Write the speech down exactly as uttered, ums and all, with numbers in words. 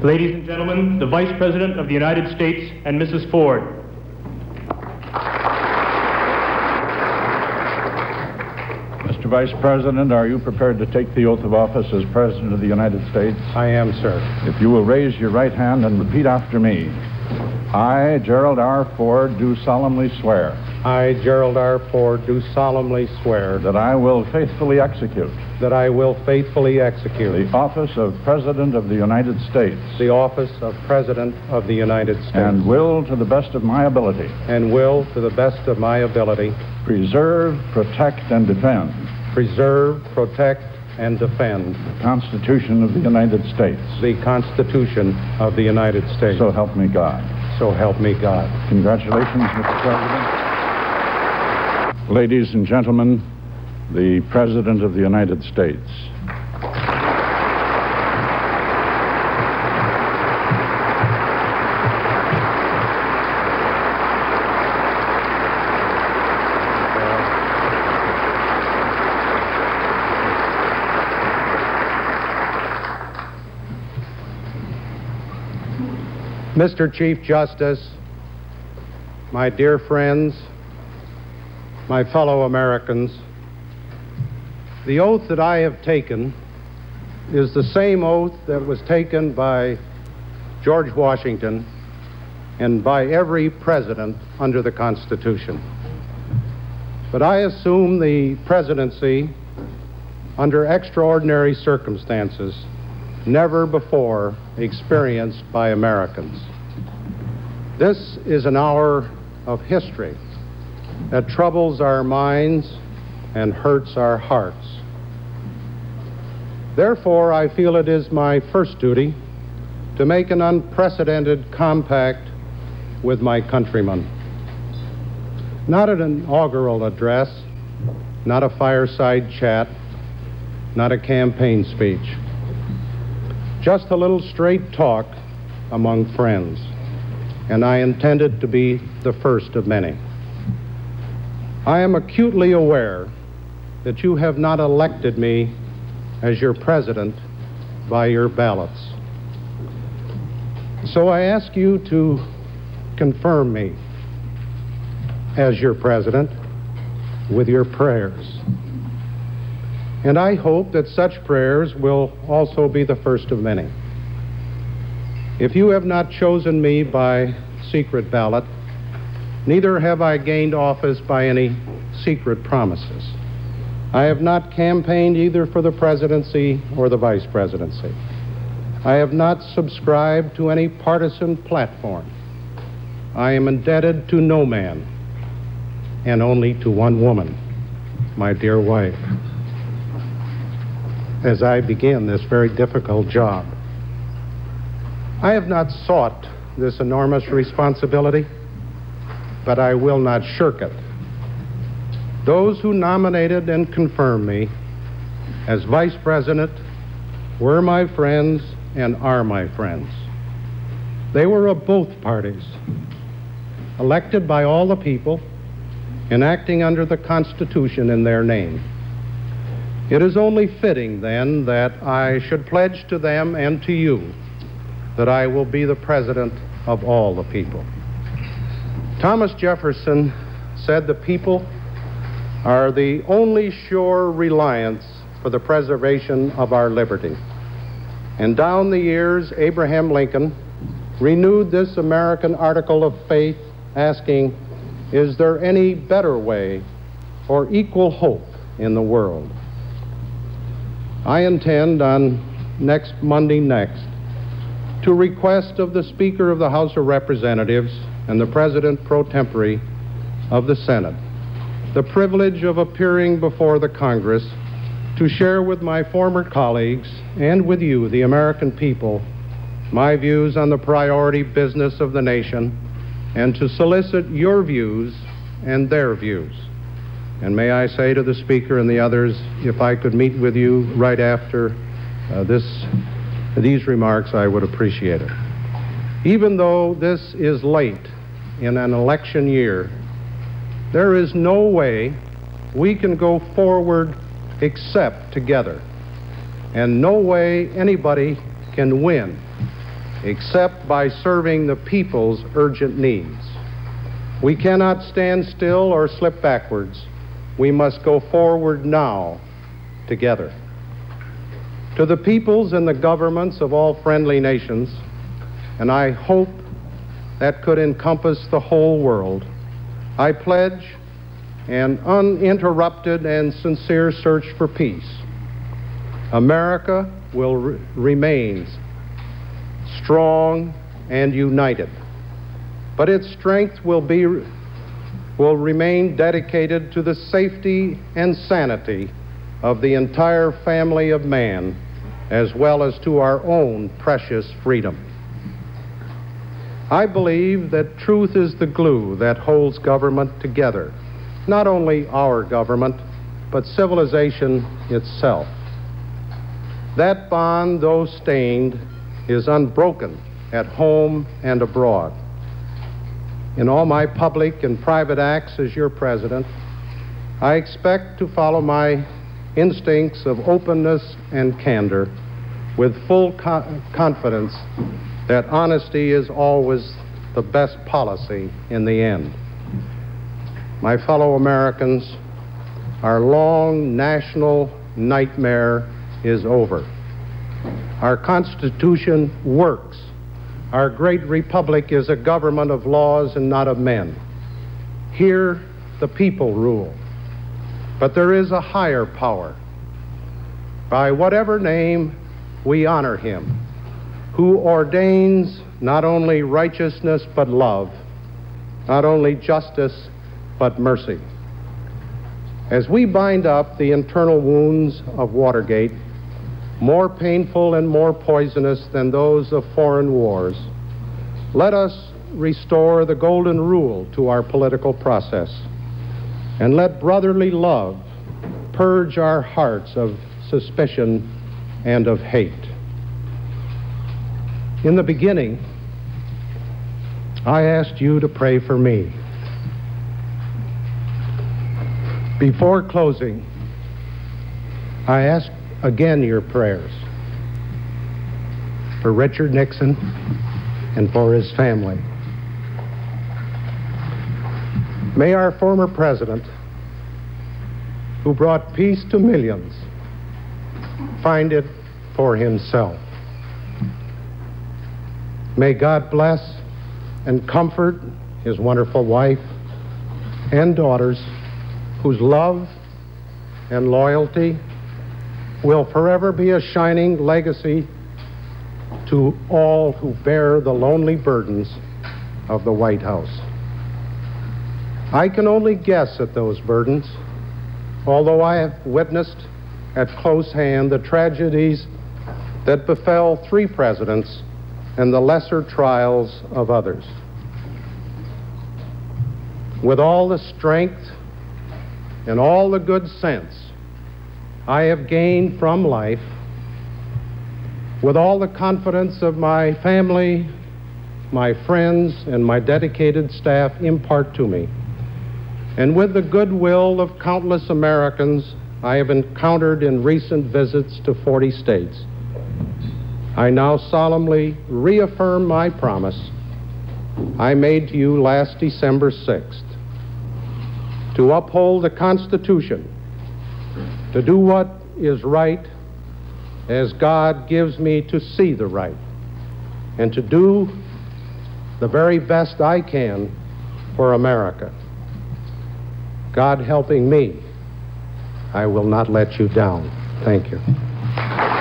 Ladies and gentlemen, the Vice President of the United States and Missus Ford. Mister Vice President, are you prepared to take the oath of office as President of the United States? I am, sir. If you will raise your right hand and repeat after me. I, Gerald R. Ford, do solemnly swear. I, Gerald R. Ford, do solemnly swear that I will faithfully execute that I will faithfully execute the office of President of the United States the office of President of the United States and will, to the best of my ability, and will, to the best of my ability, preserve, protect, and defend preserve, protect, and defend the Constitution of the United States. the Constitution of the United States. So help me God. So help me God. Congratulations, Mister President. Ladies and gentlemen, the President of the United States. Mister Chief Justice, my dear friends, my fellow Americans, the oath that I have taken is the same oath that was taken by George Washington and by every president under the Constitution. But I assume the presidency under extraordinary circumstances never before experienced by Americans. This is an hour of history that troubles our minds and hurts our hearts. Therefore, I feel it is my first duty to make an unprecedented compact with my countrymen. Not an inaugural address, not a fireside chat, not a campaign speech. Just a little straight talk among friends, and I intended to be the first of many. I am acutely aware that you have not elected me as your president by your ballots. So I ask you to confirm me as your president with your prayers. And I hope that such prayers will also be the first of many. If you have not chosen me by secret ballot, neither have I gained office by any secret promises. I have not campaigned either for the presidency or the vice presidency. I have not subscribed to any partisan platform. I am indebted to no man, and only to one woman, my dear wife, as I begin this very difficult job. I have not sought this enormous responsibility, but I will not shirk it. Those who nominated and confirmed me as vice president were my friends and are my friends. They were of both parties, elected by all the people and acting under the Constitution in their name. It is only fitting, then, that I should pledge to them and to you that I will be the president of all the people. Thomas Jefferson said the people are the only sure reliance for the preservation of our liberty. And down the years, Abraham Lincoln renewed this American article of faith, asking, is there any better way or equal hope in the world? I intend on next Monday next to request of the Speaker of the House of Representatives and the President pro tempore of the Senate the privilege of appearing before the Congress to share with my former colleagues and with you, the American people, my views on the priority business of the nation, and to solicit your views and their views. And may I say to the Speaker and the others, if I could meet with you right after uh, this, these remarks, I would appreciate it. Even though this is late in an election year, there is no way we can go forward except together, and no way anybody can win except by serving the people's urgent needs. We cannot stand still or slip backwards. We must go forward now, together. To the peoples and the governments of all friendly nations, and I hope that could encompass the whole world, I pledge an uninterrupted and sincere search for peace. America will re- remain strong and united, but its strength will be will remain dedicated to the safety and sanity of the entire family of man, as well as to our own precious freedom. I believe that truth is the glue that holds government together, not only our government, but civilization itself. That bond, though stained, is unbroken at home and abroad. In all my public and private acts as your president, I expect to follow my instincts of openness and candor with full co- confidence that honesty is always the best policy in the end. My fellow Americans, our long national nightmare is over. Our Constitution works. Our great republic is a government of laws and not of men. Here, the people rule. But there is a higher power. By whatever name, we honor him, who ordains not only righteousness but love, not only justice but mercy. As we bind up the internal wounds of Watergate, more painful and more poisonous than those of foreign wars, let us restore the golden rule to our political process, and let brotherly love purge our hearts of suspicion and of hate. In the beginning, I asked you to pray for me. Before closing, I ask again your prayers for Richard Nixon and for his family. May our former president, who brought peace to millions, find it for himself. May God bless and comfort his wonderful wife and daughters, whose love and loyalty will forever be a shining legacy to all who bear the lonely burdens of the White House. I can only guess at those burdens, although I have witnessed at close hand the tragedies that befell three presidents and the lesser trials of others. With all the strength and all the good sense I have gained from life, with all the confidence of my family, my friends, and my dedicated staff impart to me, and with the goodwill of countless Americans I have encountered in recent visits to forty states, I now solemnly reaffirm my promise I made to you last December sixth, to uphold the Constitution, to do what is right as God gives me to see the right, and to do the very best I can for America. God helping me, I will not let you down. Thank you.